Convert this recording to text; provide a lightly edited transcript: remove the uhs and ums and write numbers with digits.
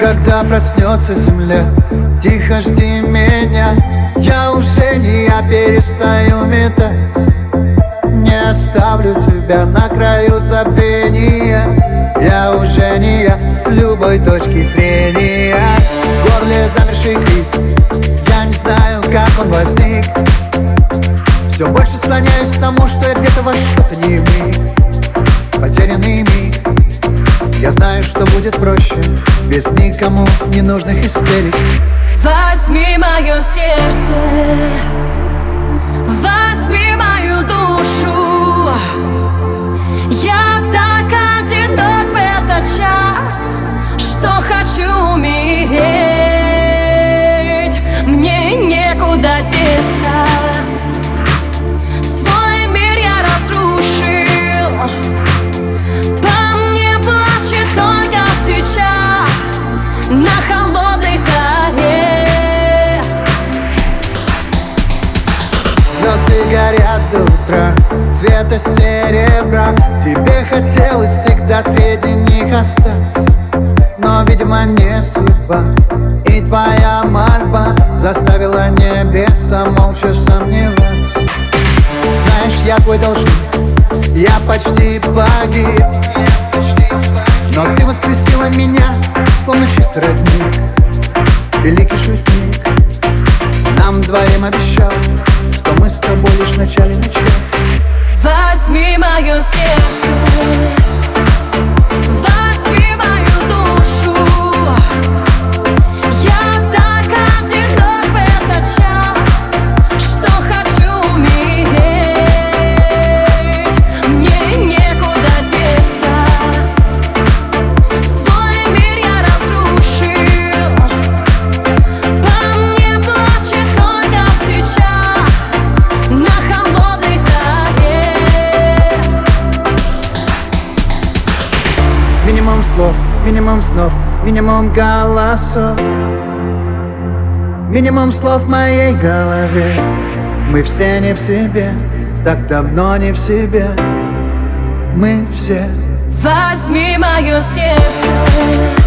Когда проснется земля, тихо жди меня. Я уже не я, перестаю метать. Не оставлю тебя на краю забвения. Я уже не я, с любой точки зрения. В горле замерший крик, я не знаю, как он возник. Все больше склоняюсь к тому, что я где-то во что-то не миг. Потерянный миг. Я знаю, что будет проще без никому ненужных истерик. Возьми мое сердце, возьми мою душу. Я так одинок в этот час, что хочу умереть. Мне некуда деться. Свой мир я разрушил. По мне плачет только свеча на холодной заре. Звезды горят до утра, цвета серебра. Тебе хотелось всегда среди них остаться, но, видимо, не судьба. И твоя мольба заставила небеса молча сомневаться. Знаешь, я твой должник, я почти погиб, но ты воскресила меня, словно чистый родник. Великий шутник нам двоим обещал, что мы с тобой лишь в начале начала. Возьми мое сердце, возьми мою душу. Я так одинок в этот час, что хочу умереть. Мне некуда деться. Свой мир я разрушил. По мне плачет только свеча на холодной заре. Минимум слов, минимум снов, минимум голосов, минимум слов в моей голове. Мы все не в себе, так давно не в себе. Мы все. Возьми мое сердце.